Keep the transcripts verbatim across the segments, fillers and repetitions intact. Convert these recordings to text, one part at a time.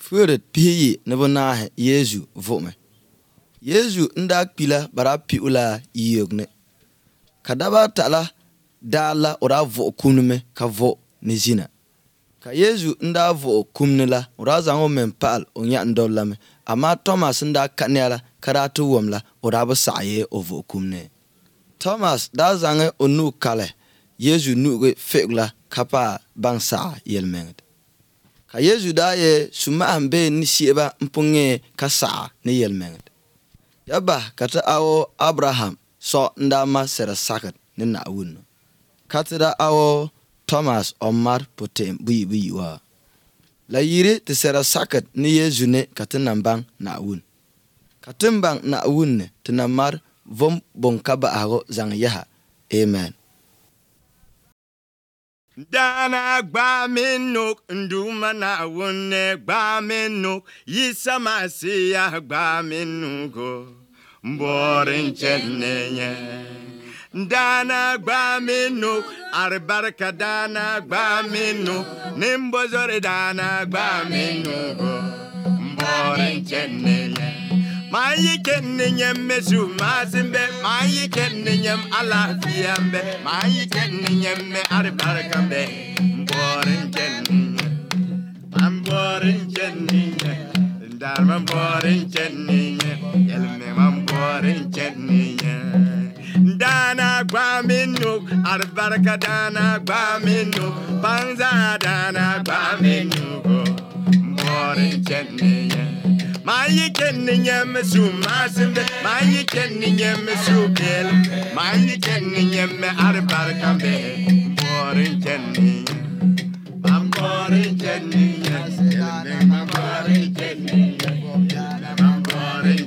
Furet piyi ne bonahe Yesu vome. Yesu ndak pila bara piula yogne. Kadaba tala dala ora vo kumne ka vo ne zina. Ka Yesu nda vo kumne la ora zango men pal onya ndolame. Ama Thomas nda kanela karatu womla ora ba saye ovo kumne. Thomas da zange onu kale Yesu nuge fegla kapa bangsa yelmenget. Ka Yesu da ye suma ambe ni sieba mpunge kasa ni yelmenget. Yaba kata awo Abraham so ndama sera sakat ni na wuno. Kata da awo Thomas Omar potem bui bui wa. La yiri te sera sakat ni Yesu ne kata nambang na wun. Kata mbang na wun ne te namar vom bonkaba ago zang yaha. Amen. Dana gba minuk nduma na wune gba minuk yisama siya gba minugo mborin chenye dana gba minuk arbarka dana gba minuk nimbozore dana gba minugo mborin chenye Mayi kennyem mesu masimbe mayi kennyem alafiambe mayi kennyem me arbarkambe borin kennyem am borin kennyem dar man borin kennyem yelme man borin kennyem dana gba minuk arbarka dana gba minuk panza dana gba minuk borin kennyem Mayi kennyem su masimbe mayi kennyem su bel mayi kennyem arbarkambe borin kennyem am borin kennyem am borin kennyem am borin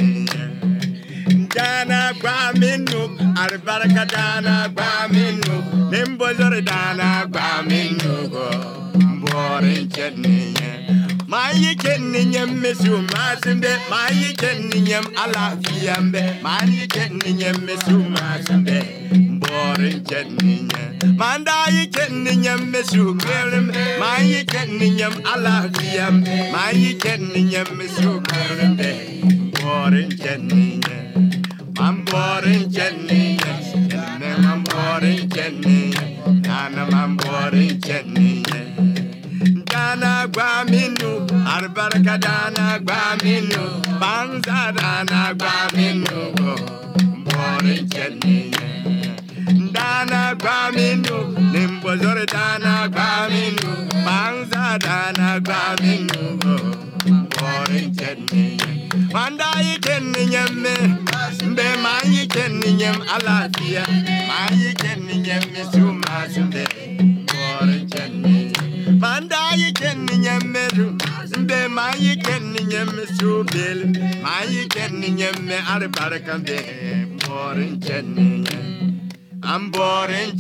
kennyem dana gba minuk arbarka dana gba minuk nimbozor dana gba minuk borin kennyem Mayi kennyem mesu masimbe mayi kennyem alafiambe mayi kennyem mesu masimbe borin kennyem mandayi kennyem mesu kerem mayi kennyem alafiambe mayi kennyem mesu kerembe borin kennyem mam borin kennyem mam borin kennyem nana mam borin kennyem Dana gba minu, arbarka dana gba minu, banza dana gba minu, borin kennyem. Dana gba minu, nimbozore dana gba minu, banza dana gba minu, borin kennyem. Mandayi kennyem me, mbe mayi kennyem alafia, mayi kennyem misuma sumbe, borin kennyem. Mandayi kennyem meru, mbe mayi kennyem subel, mayi kennyem me arbarkambe, borin kennyem. I'm borin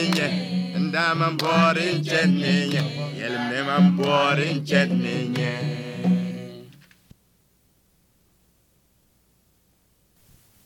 kennyem, and I'm borin kennyem, yelme I'm borin kennyem.